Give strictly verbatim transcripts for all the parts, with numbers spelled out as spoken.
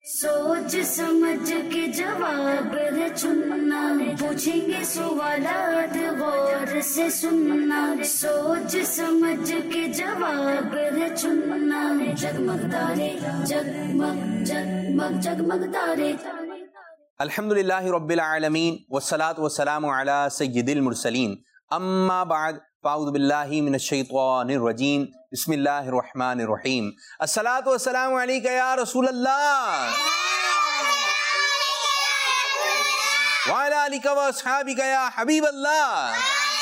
सोच समझ के जवाब है चुनना, पूछेंगे सवालात गौर से सुनना। सोच समझ के जवाब है चुनना, जगमग तारे जगमग जगमग जगमग तारे। अल्हम्दुलिल्लाहि रब्बिल आलमीन वस्सलातु वस्सलामु अला सय्यिदिल मुरसलीन अम्मा बाद फ़अऊज़ु बिल्लाहि मिनश शैतानिर रजीम बिस्मिल्लाहिर रहमानिर रहीम। अस्सलातु वस्सलामु अलैका या रसूलल्लाह व अला आलिका व अस्हाबिका या हबीबल्लाह।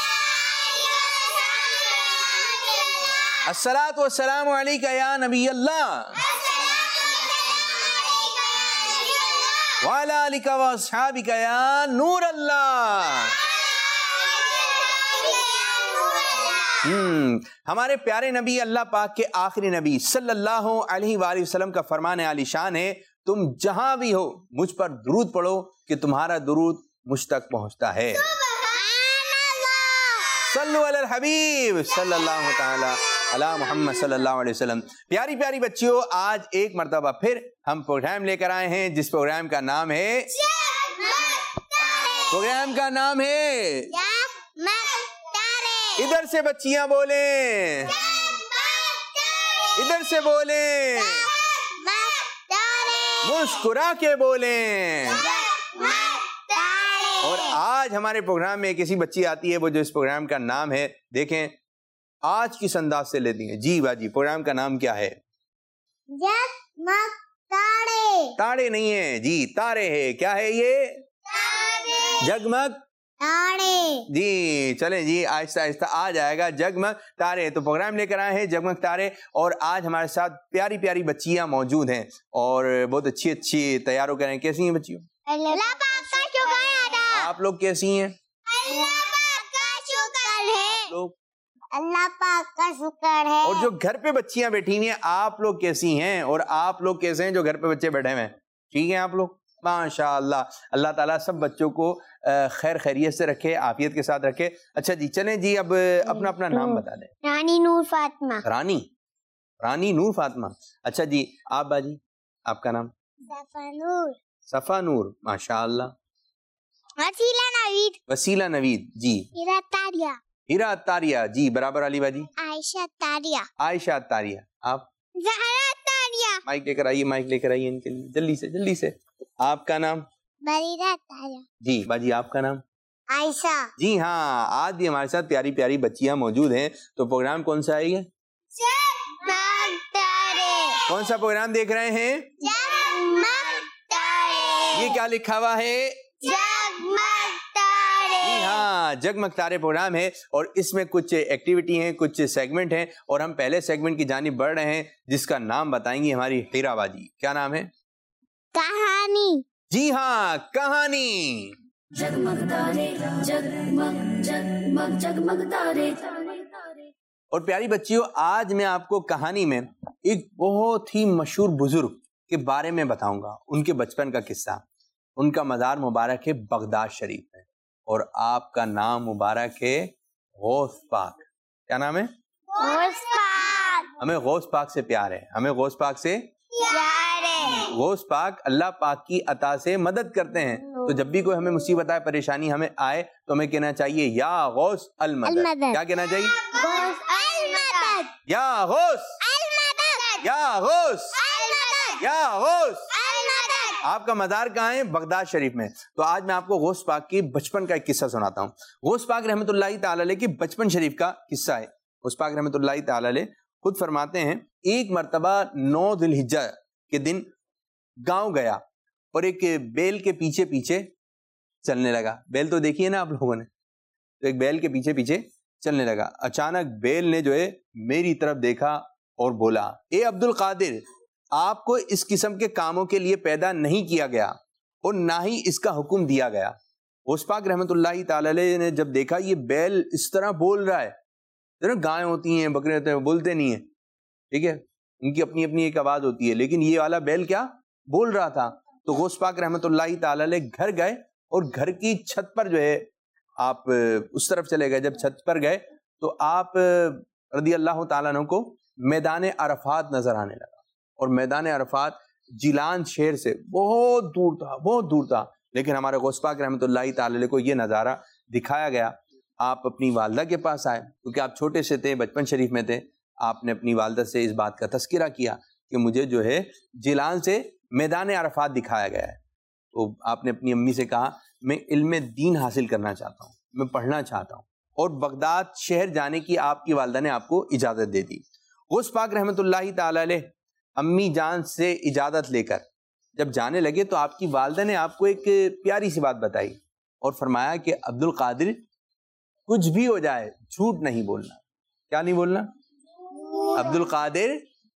अस्सलातु वस्सलामु अलैका या नबियल्लाह व अला आलिका व अस्हाबिका या नूरल्लाह। हम्म हमारे प्यारे नबी अल्लाह पाक के आखिरी नबी सल्लल्लाहु अलैहि वसल्लम का फरमान आलिशान है, तुम जहां भी हो मुझ पर दुरूद पढ़ो कि तुम्हारा दुरूद मुझ तक पहुंचता है। सल्लु अलल हबीब सल्लल्लाहु तआला अला मुहम्मद सल्लल्लाहु अलैहि वसल्लम। प्यारी प्यारी बच्चियों, आज एक मर्तबा फिर हम प्रोग्राम लेकर आए हैं जिस प्रोग्राम का नाम है प्रोग्राम का नाम है इधर से बच्चियां बोले, इधर से बोले, मुस्कुरा के बोले। और आज हमारे प्रोग्राम में एक ऐसी बच्ची आती है वो जो इस प्रोग्राम का नाम है, देखें आज किस अंदाज से लेती है। जी बाजी, प्रोग्राम का नाम क्या है? जगमग तारे। तारे नहीं है जी, तारे है। क्या है ये? जगमग तारे। जी चलें जी, आहिस्ता आहिस्ता आ जाएगा जगमग तारे। तो प्रोग्राम लेकर आए हैं जगमग तारे, और आज हमारे साथ प्यारी प्यारी बच्चियां मौजूद हैं और बहुत अच्छी अच्छी तैयार होकर हैं। कैसी हैं बच्चियों? अल्लाह पाक का शुक्र है। आप लोग कैसी हैं? अल्लाह पाक का शुक्र है। लोग अल्लाह पाक का शुक्र है। और जो घर पे बच्चियां बैठी हुई हैं, आप लोग कैसी हैं? और आप लोग कैसे हैं जो घर पे बच्चे बैठे हुए हैं? ठीक है आप लोग? माशाअल्लाह। अल्लाह ताला सब बच्चों को खैर खैरियत से रखे, आफियत के साथ रखे। अच्छा जी चलें जी, अब अपना अपना नाम बता दें। रानी नूर फातिमा। रानी रानी नूर फातिमा। अच्छा जी, आप बाजी आपका नाम? सफा नूर। सफा नूर, माशाअल्लाह। वसीला नवीद। वसीला नवीद जी। हीरा तारिया। हीरा तारिया जी, बराबर अली बाजी। आयशा तारिया। आयशा तारिया। आप? ज़हरा तारिया। माइक लेकर आइए, माइक लेकर आइए इनके लिए, जल्दी से जल्दी से। आपका नाम? बरीरा तारिया। जी बाजी, आपका नाम? आयशा। जी हाँ, आज भी हमारे साथ प्यारी प्यारी बच्चियां मौजूद हैं। तो प्रोग्राम कौन सा है ये? जगमग तारे। कौन सा प्रोग्राम देख रहे हैं? जगमग तारे। ये क्या लिखा हुआ है? जगमग तारे। जी हाँ, जगमग तारे प्रोग्राम है, और इसमें कुछ एक्टिविटी हैं, कुछ सेगमेंट हैं, और हम पहले सेगमेंट की जानिब बढ़ रहे हैं जिसका नाम बताएंगी हमारी हीरा बाजी। क्या नाम है? कहानी। जी हाँ, कहानी। जगमग तारे जगमग जगमग जगमग तारे। और प्यारी बच्चियों, आज मैं आपको कहानी में एक बहुत ही मशहूर बुजुर्ग के बारे में बताऊंगा, उनके बचपन का किस्सा। उनका मज़ार मुबारक है बगदाद शरीफ में, और आपका नाम मुबारक है गौस पाक। क्या नाम है? गौस पाक। हमें गौस पाक से प्यार है, हमें गौस पाक से प्यार है। गौस पाक अल्लाह पाक की अता से मदद करते हैं। तो जब भी कोई हमें मुसीबत आए, परेशानी हमें आए, तो हमें कहना चाहिए या गौस अल मदद। क्या कहना चाहिए? गौस अल मदद। या गौस अल मदद। या गौस अल मदद। या गौस। अल मदद। आपका मज़ार कहाँ है? बगदाद शरीफ में। तो आज मैं आपको गौस पाक की बचपन का एक किस्सा सुनाता हूँ। गौस पाक रहमतुल्लाहि ताला अलैह की बचपन शरीफ का किस्सा है। गौस पाक रहमतुल्लाहि ताला अलैह खुद फरमाते हैं, एक मर्तबा नौ ज़िलहिज्जा के दिन गांव गया और एक बैल के पीछे पीछे चलने लगा। बैल तो देखिए ना आप लोगों ने, तो एक बैल के पीछे पीछे चलने लगा। अचानक बैल ने जो है मेरी तरफ देखा और बोला, ए अब्दुल कादिर, आपको इस किस्म के कामों के लिए पैदा नहीं किया गया और ना ही इसका हुक्म दिया गया। गौस पाक रहमतुल्लाहि ताला अलैह ने जब देखा ये बैल इस तरह बोल रहा है, तो गाय होती हैं, बकरे होते हैं, बोलते नहीं है, ठीक है, उनकी अपनी अपनी एक आवाज होती है, लेकिन ये वाला बैल क्या बोल रहा था। तो गौस पाक रहमतुल्लाहि ताला अलैह घर गए और घर की छत पर जो है आप उस तरफ चले गए। जब छत पर गए तो आप रदी अल्लाह ताला अन्हु को मैदान अरफात नजर आने लगा, और मैदान अरफात جیلان شہر سے بہت دور تھا، بہت دور تھا، لیکن ہمارے غوث پاک رحمۃ اللہ تعالی علیہ کو یہ نظارہ دکھایا گیا. آپ اپنی والدہ کے پاس آئے کیونکہ آپ چھوٹے سے تھے، بچپن شریف میں تھے. آپ نے اپنی والدہ سے اس بات کا تذکرہ کیا کہ مجھے جو ہے جیلان سے میدان عرفات دکھایا گیا ہے. تو آپ نے اپنی امی سے کہا میں علم دین حاصل کرنا چاہتا ہوں، میں پڑھنا چاہتا ہوں، اور بغداد شہر جانے کی آپ کی والدہ نے آپ کو اجازت دے دی. غوث پاک رحمۃ اللہ تعالی علیہ امی جان سے اجازت لے کر جب جانے لگے تو آپ کی والدہ نے آپ کو ایک پیاری سی بات بتائی اور فرمایا کہ عبد القادر کچھ بھی ہو جائے جھوٹ نہیں بولنا. کیا نہیں بولنا؟ عبد القادر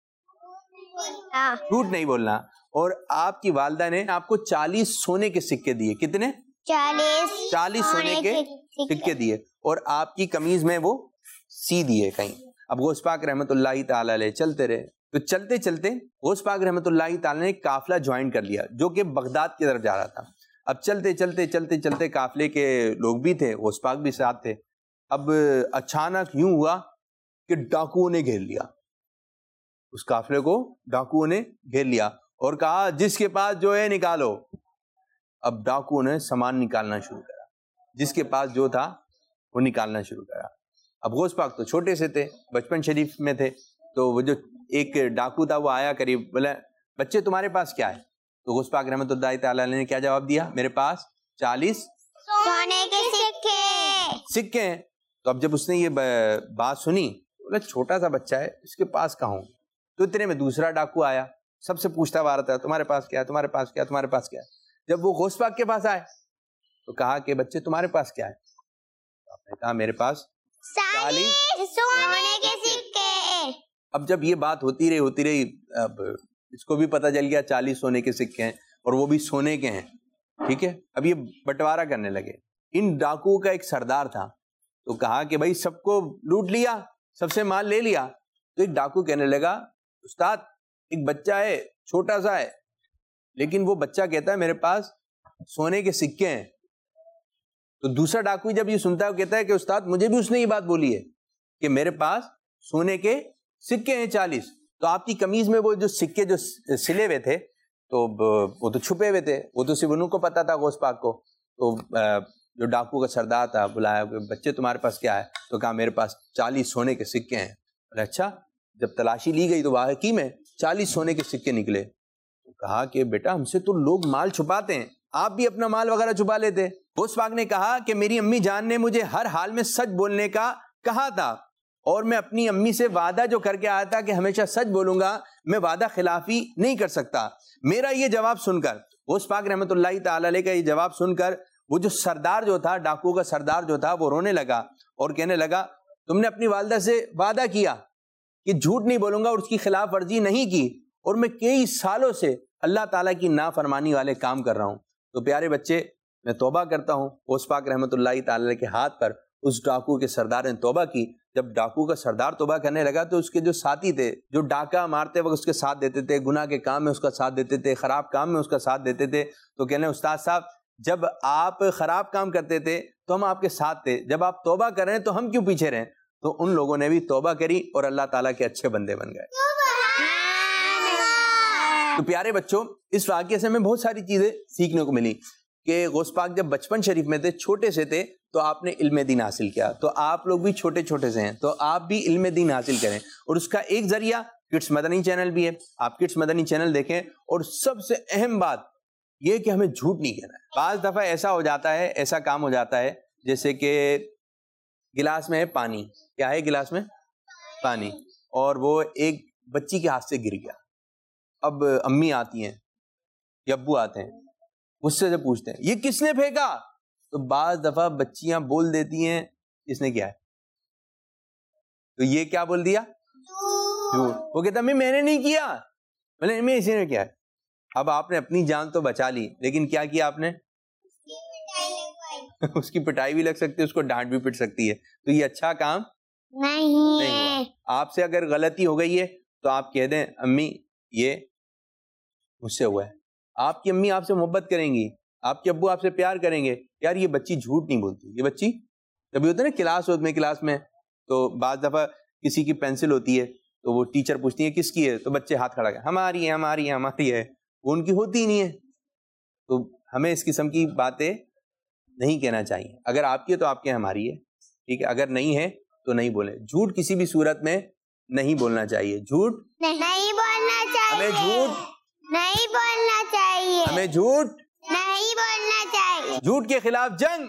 جھوٹ نہیں بولنا. اور آپ کی والدہ نے آپ کو چالیس سونے کے سکے دیے. کتنے؟ چالیس چالیس سونے کے سکے دیے، اور آپ کی قمیض میں وہ سی دیے کہیں. اب غوث پاک رحمۃ اللہ تعالی علیہ چلتے رہے. تو چلتے چلتے غوث پاک رحمۃ اللہ تعالی نے قافلہ جوائن کر لیا جو کہ بغداد کی طرف جا رہا تھا. اب چلتے چلتے چلتے چلتے قافلے کے لوگ بھی تھے، غوث پاک بھی ساتھ تھے. اب اچانک یوں ہوا کہ ڈاکوؤں نے گھیر لیا اس قافلے کو. ڈاکوؤں نے گھیر لیا اور کہا جس کے پاس جو ہے نکالو. اب ڈاکوؤں نے سامان نکالنا شروع کرا، جس کے پاس جو تھا وہ نکالنا شروع کرا. اب غوث پاک تو چھوٹے سے تھے، بچپن شریف میں تھے. تو وہ جو ایک ڈاکو تھا وہ آیا قریب، بولا بچے تمہارے پاس کیا ہے؟ تو غوث پاک رحمۃ اللہ تعالی علیہ نے کیا جواب دیا؟ میرے پاس چالیس سونے کے سکے سکے ہیں. تو اب جب اس نے یہ بات سنی بولا چھوٹا سا بچہ ہے، اس کے پاس کہاں ہوں. تو اتنے میں دوسرا ڈاکو آیا، سب سے پوچھتا ہوا رہتا ہے تمہارے پاس کیا ہے، تمہارے پاس کیا ہے، تمہارے پاس کیا ہے. جب وہ غوث پاک کے پاس آئے تو کہا کہ بچے تمہارے پاس کیا ہے؟ آپ نے کہا میرے پاس چالیس سونے کے سکے. اب جب یہ بات ہوتی رہی ہوتی رہی اب اس کو بھی پتہ چل گیا چالیس سونے کے سکے ہیں اور وہ بھی سونے کے ہیں. ٹھیک ہے، اب یہ بٹوارا کرنے لگے. ان ڈاکوؤں کا ایک سردار تھا تو کہا کہ بھائی سب کو لوٹ لیا، سب سے مال لے لیا. تو ایک ڈاکو کہنے لگا استاد ایک بچہ ہے چھوٹا سا ہے، لیکن وہ بچہ کہتا ہے میرے پاس سونے کے سکے ہیں. تو دوسرا ڈاکو جب یہ سنتا ہے وہ کہتا ہے کہ استاد مجھے بھی اس نے یہ بات بولی ہے کہ میرے پاس سونے کے سکے ہیں چالیس. تو آپ کی قمیض میں وہ جو سکے جو سلے ہوئے تھے تو وہ تو چھپے ہوئے تھے، وہ تو صرف انہوں کو پتا تھا غوث پاک کو. تو جو ڈاکو کا سردار تھا بلایا کہ بچے تمہارے پاس کیا ہے؟ تو کہا میرے پاس چالیس سونے کے سکے ہیں. اچھا، جب تلاشی لی گئی تو واقعی میں چالیس سونے کے سکے نکلے. تو کہا کہ بیٹا ہم سے تو لوگ مال چھپاتے ہیں، آپ بھی اپنا مال وغیرہ چھپا لیتے. غوث پاک نے کہا کہ میری امی جان نے مجھے ہر حال میں سچ بولنے کا کہا تھا، اور میں اپنی امی سے وعدہ جو کر کے آیا تھا کہ ہمیشہ سچ بولوں گا، میں وعدہ خلافی نہیں کر سکتا. میرا یہ جواب سن کر غوث پاک رحمۃ اللہ تعالی علیہ کا یہ جواب سن کر وہ جو سردار جو تھا، ڈاکو کا سردار جو تھا، وہ رونے لگا اور کہنے لگا تم نے اپنی والدہ سے وعدہ کیا کہ جھوٹ نہیں بولوں گا اور اس کی خلاف ورزی نہیں کی، اور میں کئی سالوں سے اللہ تعالیٰ کی نافرمانی والے کام کر رہا ہوں. تو پیارے بچے میں توبہ کرتا ہوں. غوث پاک رحمۃ اللہ تعالی علیہ کے ہاتھ پر اس ڈاکو کے سردار نے توبہ کی. جب ڈاکو کا سردار توبہ کرنے لگا تو اس کے جو ساتھی تھے جو ڈاکہ مارتے وقت اس کے ساتھ دیتے تھے، گناہ کے کام میں اس کا ساتھ دیتے تھے، خراب کام میں اس کا ساتھ دیتے تھے، تو کہنے استاد صاحب جب آپ خراب کام کرتے تھے تو ہم آپ کے ساتھ تھے، جب آپ توبہ کر رہے ہیں تو ہم کیوں پیچھے رہیں؟ تو ان لوگوں نے بھی توبہ کری اور اللہ تعالیٰ کے اچھے بندے بن گئے. تو پیارے بچوں اس واقعے سے ہمیں بہت ساری چیزیں سیکھنے کو ملی کہ غوث پاک جب بچپن شریف میں تھے، چھوٹے سے تھے، تو آپ نے علم دین حاصل کیا. تو آپ لوگ بھی چھوٹے چھوٹے سے ہیں تو آپ بھی علم دین حاصل کریں. اور اس کا ایک ذریعہ کڈس مدنی چینل بھی ہے، آپ کڈس مدنی چینل دیکھیں. اور سب سے اہم بات یہ کہ ہمیں جھوٹ نہیں کہنا ہے. بعض دفعہ ایسا ہو جاتا ہے، ایسا کام ہو جاتا ہے جیسے کہ گلاس میں ہے پانی. کیا ہے گلاس میں؟ پانی. اور وہ ایک بچی کے ہاتھ سے گر گیا. اب امی آتی ہیں یا ابو آتے ہیں، غصے سے پوچھتے ہیں یہ کس نے پھینکا؟ تو بعض دفعہ بچیاں بول دیتی ہیں کس نے کیا ہے. تو یہ کیا بول دیا؟ جھوٹ. وہ کہتا امی میں نے نہیں کیا، بولے امی اسی نے کیا ہے. اب آپ نے اپنی جان تو بچا لی، لیکن کیا کیا آپ نے؟ اس کی پٹائی بھی لگ سکتی ہے، اس کو ڈانٹ بھی پٹ سکتی ہے. تو یہ اچھا کام نہیں نہیں ہوا. آپ سے اگر غلطی ہو گئی ہے تو آپ کہہ دیں امی یہ مجھ سے ہوا ہے. آپ کی امی آپ سے محبت کریں گی، آپ کے ابو آپ سے پیار کریں گے. یار یہ بچی جھوٹ نہیں بولتی. یہ بچی کبھی ہوتا ہے نا کلاس میں کلاس میں تو بعض دفعہ کسی کی پینسل ہوتی ہے تو وہ ٹیچر پوچھتی ہے کس کی ہے، تو بچے ہاتھ کھڑا کر ہماری ہے ہماری ہے ہماری ہے. وہ ان کی ہوتی ہی نہیں ہے. تو ہمیں اس قسم کی باتیں نہیں کہنا چاہیے. اگر آپ کی ہے تو آپ کے ہماری ہے, ٹھیک ہے, اگر نہیں ہے تو نہیں بولیں. جھوٹ کسی بھی صورت میں نہیں بولنا چاہیے. جھوٹ نہیں بولنا چاہیے. ہمیں جھوٹ نہیں بولنا چاہیے. ہمیں جھوٹ نہیں بولنا چاہیے. جھوٹ کے خلاف جنگ.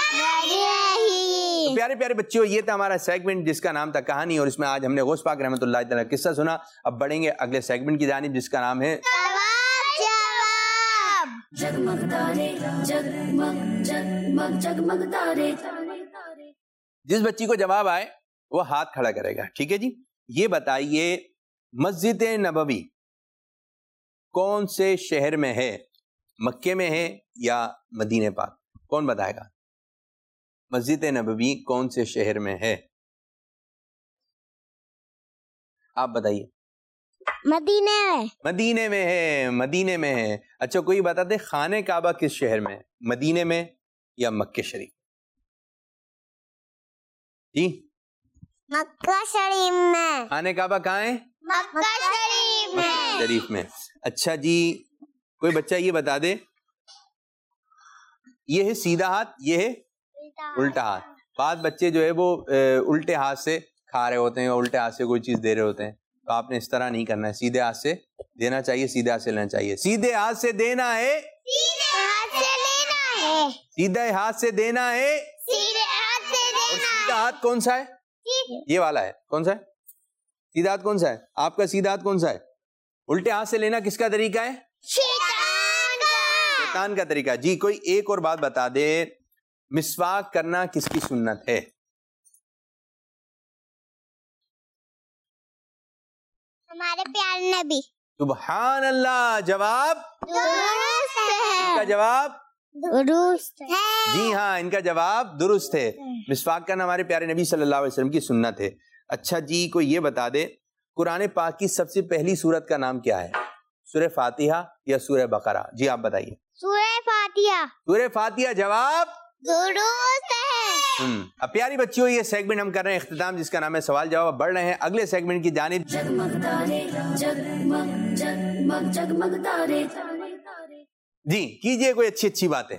نہیں. پیارے پیارے بچیوں, یہ تھا ہمارا سیگمنٹ جس کا نام تھا کہانی, اور اس میں آج ہم نے غوث پاک رحمۃ اللہ تعالی قصہ سنا. اب بڑھیں گے اگلے سیگمنٹ کی جانب جس کا نام ہے جواب. جواب. जगमग तारे जगमग जगमग जगमग तारे. جس بچی کو جواب آئے وہ ہاتھ کھڑا کرے گا. ٹھیک ہے جی, یہ بتائیے مسجد نبوی کون سے شہر میں ہے؟ مکے میں ہے یا مدینہ پاک؟ کون بتائے گا؟ مسجد نبوی کون سے شہر میں ہے؟ آپ بتائیے. مدینے میں. مدینے میں ہے. مدینے میں ہے. اچھا, کوئی بتا دے خانہ کعبہ کس شہر میں ہے؟ مدینے میں یا مکہ شریف؟ جی, مکہ شریف میں. خانہ کعبہ کہاں ہے؟ مکہ شریف میں. مکہ شریف میں. اچھا جی, کوئی بچہ یہ بتا دے, یہ ہے سیدھا ہاتھ, یہ ہے الٹا ہاتھ. بعض بچے جو ہے وہ الٹے ہاتھ سے کھا رہے ہوتے ہیں, الٹے ہاتھ سے کوئی چیز دے رہے ہوتے ہیں. تو آپ نے اس طرح نہیں کرنا ہے, سیدھے ہاتھ سے دینا چاہیے, سیدھے ہاتھ سے لینا چاہیے. سیدھے ہاتھ سے دینا ہے, سیدھے ہاتھ سے لینا ہے. سیدھے ہاتھ سے دینا ہے. سیدھے ہاتھ سے اور دینا سیدھا ہاتھ کون سا ہے؟ یہ والا ہے. کون سا ہے سیدھا ہاتھ؟ کون سا ہے آپ کا سیدھا ہاتھ؟ کون سا ہے؟ الٹے ہاتھ سے لینا کس کا طریقہ ہے؟ شیطان کا. شیطان کا طریقہ. جی, کوئی ایک اور بات بتا دے, مسواک کرنا کس کی سنت ہے؟ ہمارے پیارے نبی. سبحان اللہ. جواب درست ان کا ہے. جواب درست ہے. جی ہاں, ان کا جواب درست ہے. مسواک کرنا ہمارے پیارے نبی صلی اللہ علیہ وسلم کی سنت ہے. اچھا جی, کوئی یہ بتا دے قرآن پاک کی سب سے پہلی سورت کا نام کیا ہے؟ سورہ فاتحہ یا سورہ بقرہ؟ جی آپ بتائیے. سورہ فاتحہ. سورہ فاتحہ. جواب درست ہے. ہم اب پیاری بچیوں, یہ سیگمنٹ ہم کر رہے ہیں اختتام جس کا نام ہے سوال جواب. بڑھ رہے ہیں اگلے سیگمنٹ کی جانب. जगमग तारे जगमग जगमग जगमग तारे. جی کیجئے کوئی اچھی اچھی باتیں,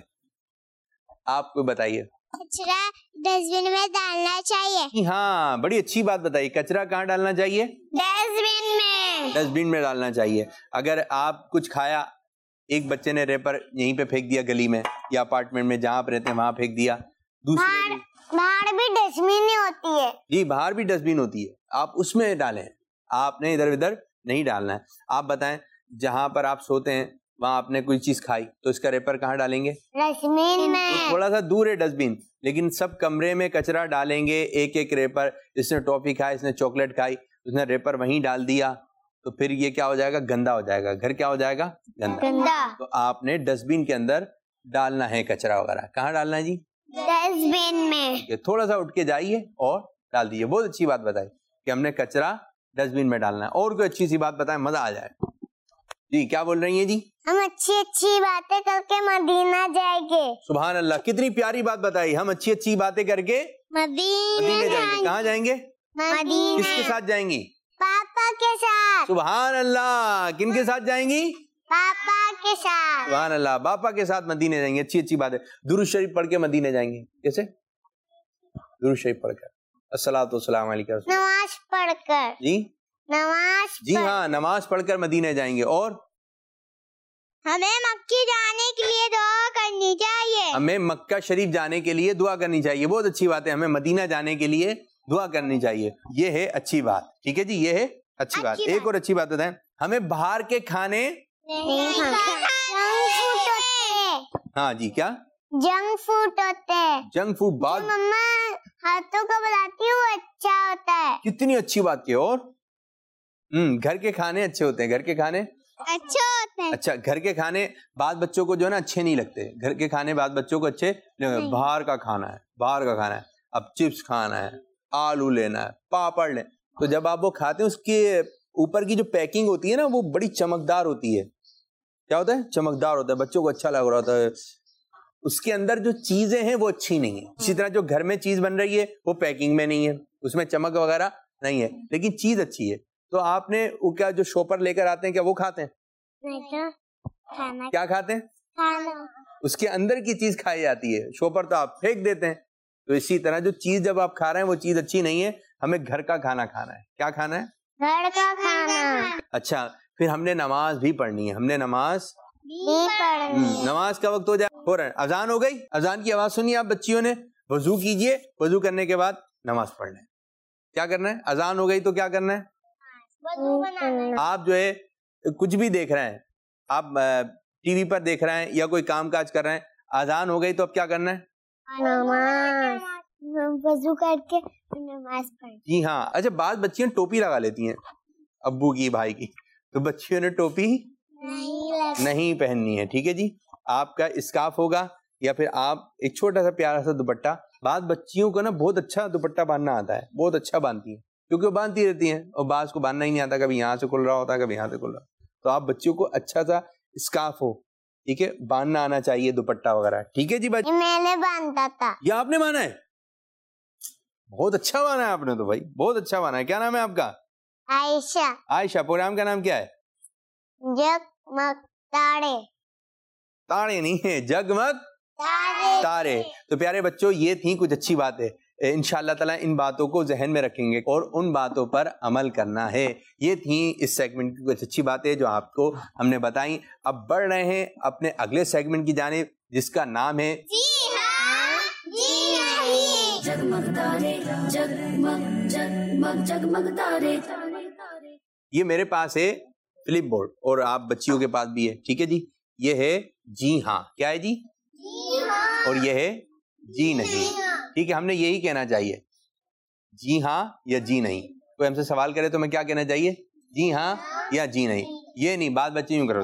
آپ کوئی بتائیے. کچرا ڈسٹ بن میں ڈالنا چاہیے. جی ہاں, بڑی اچھی بات بتائی. کچرا کہاں ڈالنا چاہیے؟ ڈسٹ بن میں. ڈسٹ بن میں ڈالنا چاہیے. اگر آپ کچھ کھایا, ایک بچے نے ریپر یہیں پہ پھینک دیا گلی میں یا اپارٹمنٹ میں جہاں آپ رہتے ہیں وہاں پھینک دیا, دوسرے بھی. باہر بھی ڈسٹ بن ہی ہوتی ہے. جی باہر بھی ڈسٹ بن ہوتی ہے, آپ اس میں ڈالیں, آپ نے ادھر ادھر نہیں ڈالنا ہے. آپ بتائیں جہاں پر آپ سوتے ہیں وہاں آپ نے کوئی چیز کھائی تو اس کا ریپر کہاں ڈالیں گے؟ ڈسٹ بن میں. تو تھوڑا سا دور ہے ڈسٹ بن, لیکن سب کمرے میں کچرا ڈالیں گے, ایک ایک ریپر. اس نے ٹافی کھائی, اس نے چاکلیٹ کھائی, اس نے ریپر وہیں ڈال دیا, تو پھر یہ کیا ہو جائے گا؟ گندا ہو جائے گا. گھر کیا ہو جائے گا؟ گندا. گندا. تو آپ نے ڈسٹ بن کے اندر ڈالنا ہے کچرا وغیرہ. کہاں ڈالنا ہے جی؟ ڈسٹ بن میں. تھوڑا سا اٹھ کے جائیے اور ڈال دیجیے. بہت اچھی بات بتائی کہ ہم نے کچرا ڈسٹ بن میں ڈالنا ہے. اور کوئی اچھی سی بات بتائیں, مزہ آ جائے. جی کیا بول رہی ہیں جی؟ ہم اچھی اچھی باتیں کر کے مدینہ جائیں گے. سبحان اللہ, کتنی پیاری بات بتائی. ہم اچھی اچھی باتیں کر کے مدینہ مدینے جائیں گے. کہاں جائیں گے؟ مدینہ. کس کے ساتھ جائیں گی؟ پاپا کے ساتھ. سبحان اللہ. کن کے ساتھ جائیں گی؟ پاپا کے ساتھ. سبحان اللہ, باپا کے ساتھ مدینے جائیں گے. اچھی اچھی بات ہے. درود شریف پڑھ کے مدینے جائیں گے. کیسے؟ درود شریف پڑھ کر, الصلوۃ والسلام علیکم. نماز پڑھ کر. جی نماز. جی ہاں, نماز پڑھ کر مدینے جائیں گے. اور ہمیں مکہ جانے کے لیے دعا کرنی چاہیے. ہمیں مکہ شریف جانے کے لیے دعا کرنی چاہیے. بہت اچھی بات ہے. ہمیں مدینہ جانے کے لیے دعا کرنی چاہیے. یہ ہے اچھی بات. ٹھیک ہے جی, یہ ہے اچھی بات. ایک اور اچھی بات بتائیں, ہمیں باہر کے کھانے. ہاں جی, کیا جنک فوڈ ہوتے ہیں؟ جنک فوڈ بعد مما ہاتھوں کا بناتی ہوں اچھا ہوتا ہے. کتنی اچھی بات کی. اور ہم گھر کے کھانے اچھے ہوتے ہیں. گھر کے کھانے اچھا ہوتا ہے. اچھا, گھر کے کھانے بعض بچوں کو جو ہے نا اچھے نہیں لگتے. گھر کے کھانے بعض بچوں کو اچھے, باہر کا کھانا ہے, باہر کا کھانا ہے. اب چپس کھانا ہے, آلو لینا ہے, پاپڑ لیں, تو جب آپ وہ کھاتے ہیں اس کے اوپر کی جو پیکنگ ہوتی ہے نا وہ بڑی چمکدار ہوتی ہے. کیا ہوتا ہے؟ چمکدار ہوتا ہے. بچوں کو اچھا لگ رہا ہوتا ہے. اس کے اندر جو چیزیں ہیں وہ اچھی نہیں ہیں. اسی طرح جو گھر میں چیز بن رہی ہے وہ پیکنگ میں نہیں ہے, اس میں چمک وغیرہ نہیں ہے, لیکن چیز اچھی ہے. تو آپ نے وہ کیا جو شوپر لے کر آتے ہیں کیا وہ کھاتے ہیں؟ کھانا کیا کھاتے ہیں؟ کھانا اس کے اندر کی چیز کھائی جاتی ہے، شوپر تو آپ پھینک دیتے ہیں. تو اسی طرح جو چیز جب آپ کھا رہے ہیں وہ چیز اچھی نہیں ہے، ہمیں گھر کا کھانا کھانا ہے. کیا کھانا ہے؟ گھر کا کھانا. اچھا پھر ہم نے نماز بھی پڑھنی ہے، ہم نے نماز بھی پڑھنی. نماز کا وقت ہو جائے، ہو رہا ہے، اذان ہو گئی، اذان کی آواز سنی آپ بچیوں نے، وضو کیجئے، وضو کرنے کے بعد نماز پڑھ لیں. کیا کرنا ہے؟ اذان ہو گئی تو کیا کرنا ہے؟ آپ جو ہے کچھ بھی دیکھ رہے ہیں، آپ ٹی وی پر دیکھ رہے ہیں یا کوئی کام کاج کر رہے ہیں، اذان ہو گئی تو اب کیا کرنا ہے؟ نماز. وضو کر کے نماز پڑھ. جی ہاں. اچھا بعض بچیاں ٹوپی لگا لیتی ہیں ابو کی، بھائی کی، تو بچیوں نے ٹوپی نہیں پہننی ہے. ٹھیک ہے جی، آپ کا اسکارف ہوگا یا پھر آپ ایک چھوٹا سا پیارا سا دوپٹہ. بعض بچیوں کو نا بہت اچھا دوپٹہ باندھنا آتا ہے، بہت اچھا باندھتی ہیں کیونکہ وہ باندھتی رہتی ہیں، اور بعض کو باندھنا ہی نہیں آتا، کبھی یہاں سے کھل رہا ہوتا ہے کبھی یہاں سے کھل رہا. تو آپ بچیوں کو اچھا سا اسکارف ہو، ٹھیک ہے، باندھنا آنا چاہیے، دوپٹہ وغیرہ. ٹھیک ہے جی بچے، میں نے باندھا تھا. یہ آپ نے مانا ہے؟ بہت اچھا مانا ہے آپ نے تو بھائی، بہت اچھا مانا ہے. کیا نام ہے آپ کا؟ عائشہ. عائشہ. پروگرام کا نام کیا ہے؟ جگمگ تارے. تارے نہیں ہے، جگمگ تارے. تارے. تو پیارے بچوں یہ تھی کچھ اچھی باتیں، انشاءاللہ تعالیٰ ان باتوں کو ذہن میں رکھیں گے اور ان باتوں پر عمل کرنا ہے. یہ تھیں اس سیگمنٹ کی کچھ اچھی باتیں جو آپ کو ہم نے بتائیں. اب بڑھ رہے ہیں اپنے اگلے سیگمنٹ کی جانب جس کا نام ہے جی ہاں جی نہیں. جگمگ تارے جگمگ جگمگ جگمگ تارے. یہ میرے پاس ہے فلپ بورڈ اور آپ بچیوں کے پاس بھی ہے. ٹھیک ہے جی، یہ ہے جی ہاں. کیا ہے جی؟ اور یہ ہے جی نہیں. ٹھیک ہے، ہم نے یہی کہنا چاہیے، جی ہاں یا جی نہیں. کوئی ہم سے سوال کرے تو میں کیا کہنا چاہیے؟ جی ہاں یا جی نہیں. یہ نہیں، بات بچے یوں کرو،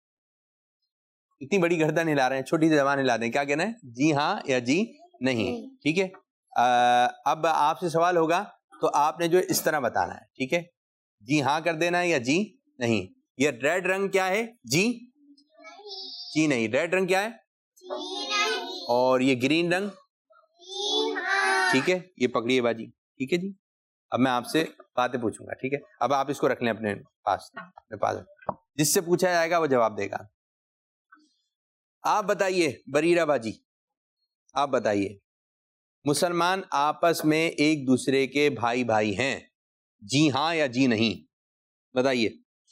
اتنی بڑی گردن ہلا رہے ہیں، چھوٹی سی زبان ہلا دیں. کیا کہنا ہے؟ جی ہاں یا جی نہیں. ٹھیک ہے، اب آپ سے سوال ہوگا تو آپ نے جو اس طرح بتانا ہے. ٹھیک ہے، جی ہاں کر دینا ہے یا جی نہیں. یہ ریڈ رنگ کیا ہے؟ جی جی نہیں. ریڈ رنگ کیا ہے؟ اور یہ گرین رنگ؟ ٹھیک ہے، یہ پکڑیے باجی. ٹھیک ہے جی، اب میں آپ سے باتیں پوچھوں گا. ٹھیک ہے، اب آپ اس کو رکھ لیں اپنے پاس، اپنے پاس. جس سے پوچھا جائے گا وہ جواب دے گا. آپ بتائیے بریرہ باجی، آپ بتائیے، مسلمان آپس میں ایک دوسرے کے بھائی بھائی ہیں، جی ہاں یا جی نہیں؟ بتائیے.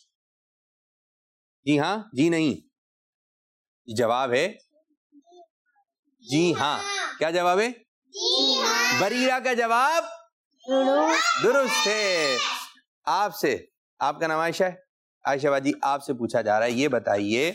جی ہاں جی نہیں. جواب ہے جی ہاں. کیا جواب ہے؟ بریرہ کا جواب درست ہے. آپ سے، آپ کا نام عائشہ ہے؟ عائشہ باجی آپ سے پوچھا جا رہا ہے، یہ بتائیے،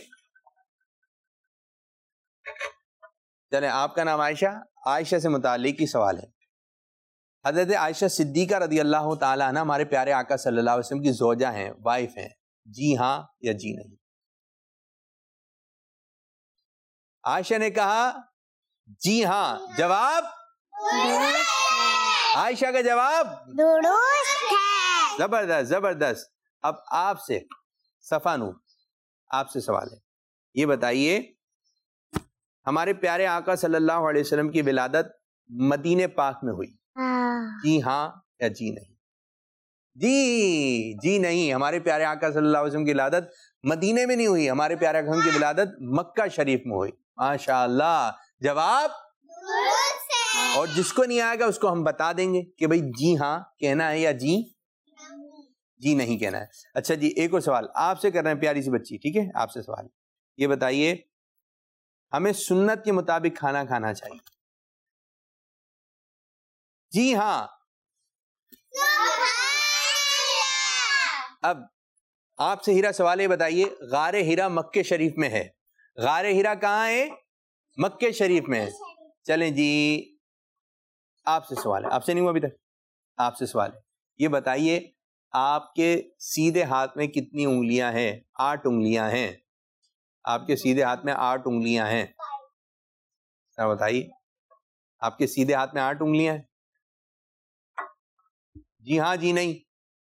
چلیں آپ کا نام عائشہ، عائشہ سے متعلق ہی سوال ہے. حضرت عائشہ صدیقہ رضی اللہ تعالیٰ عنہ ہمارے پیارے آقا صلی اللہ علیہ وسلم کی زوجہ ہیں، وائف ہیں، جی ہاں یا جی نہیں؟ عائشہ نے کہا جی ہاں. جواب عائشہ کا جواب درست ہے. زبردست زبردست. اب آپ سے صفا نور، آپ سے سوال ہے، یہ بتائیے، ہمارے پیارے آقا صلی اللہ علیہ وسلم کی ولادت مدینہ پاک میں ہوئی، جی ہاں یا جی نہیں؟ جی جی نہیں. ہمارے پیارے آقا صلی اللہ علیہ وسلم کی ولادت مدینے میں نہیں ہوئی، ہمارے پیارے آقا کی ولادت مکہ شریف میں ہوئی. ماشاء اللہ. جواب درست ہے. اور جس کو نہیں آئے گا اس کو ہم بتا دیں گے کہ بھئی جی ہاں کہنا ہے یا جی جی نہیں کہنا ہے. اچھا جی، ایک اور سوال آپ سے کر رہے ہیں، پیاری سی بچی. ٹھیک ہے، آپ سے سوال، یہ بتائیے، ہمیں سنت کے مطابق کھانا کھانا چاہیے، جی ہاں. اب آپ سے ہیرا سوال ہے، بتائیے، غار ہیرا مکہ شریف میں ہے، غار ہیرا کہاں ہے؟ مکہ شریف میں ہے. چلیں جی، آپ سے سوال ہے، آپ سے نہیں ہوا ابھی تک، آپ سے سوال ہے، یہ بتائیے، آپ کے سیدھے ہاتھ میں کتنی انگلیاں ہیں؟ آٹھ انگلیاں ہیں. آپ کے سیدھے ہاتھ میں آٹھ انگلیاں ہیں. کیا بتائیے، آپ کے سیدھے ہاتھ میں آٹھ انگلیاں ہیں، جی ہاں جی نہیں؟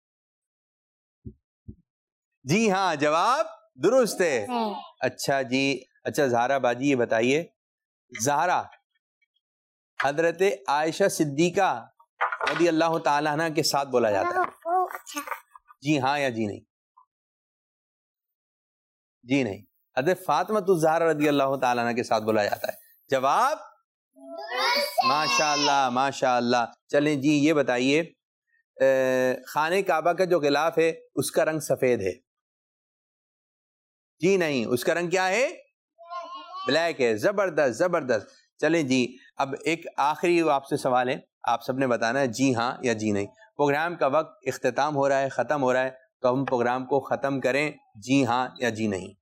جی ہاں جواب درست ہے. اچھا جی. اچھا زہرا باجی یہ بتائیے، زہرا حضرت عائشہ صدیقہ رضی اللہ تعالیٰ عنہ کے ساتھ بولا جاتا ہے، جی ہاں یا جی نہیں؟ جی نہیں. حضرت فاطمہ الزہرا رضی اللہ تعالیٰ عنہ کے ساتھ بولا جاتا ہے؟ جواب ماشاء اللہ ماشاء اللہ. چلیں جی یہ بتائیے خانہ کعبہ کا جو غلاف ہے اس کا رنگ سفید ہے؟ جی نہیں, اس کا رنگ کیا ہے؟ بلیک ہے. زبردست زبردست. چلیں جی اب ایک آخری آپ سے سوال ہے, آپ سب نے بتانا ہے جی ہاں یا جی نہیں. پروگرام کا وقت اختتام ہو رہا ہے, ختم ہو رہا ہے, تو ہم پروگرام کو ختم کریں جی ہاں یا جی نہیں.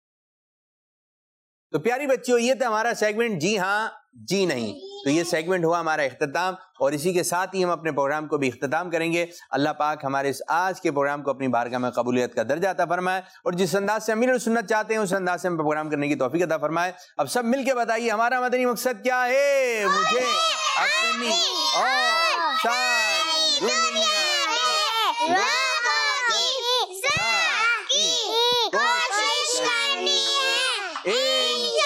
تو پیاری بچیوں یہ تھا ہمارا سیگمنٹ جی ہاں جی نہیں. تو یہ سیگمنٹ ہوا ہمارا اختتام, اور اسی کے ساتھ ہی ہم اپنے پروگرام کو بھی اختتام کریں گے. اللہ پاک ہمارے اس آج کے پروگرام کو اپنی بارگاہ میں قبولیت کا درجہ عطا فرمائے, اور جس انداز سے امیر السنت چاہتے ہیں اس انداز سے ہم پروگرام کرنے کی توفیق عطا فرمائے. اب سب مل کے بتائیے ہمارا مدنی مقصد کیا ہے؟ مجھے اپنی اور ساری دنیا کوشش کرنی ہے.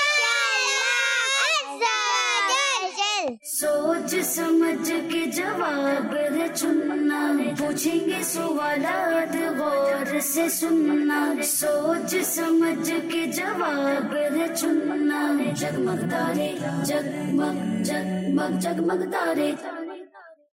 سوچ سمجھ کے جواب ہے چننا, پوچھیں گے سوالات غور سے سننا. سوچ سمجھ کے جواب ہے چننا. جگمگ تارے جگمگ جگمگ جگمگ تارے.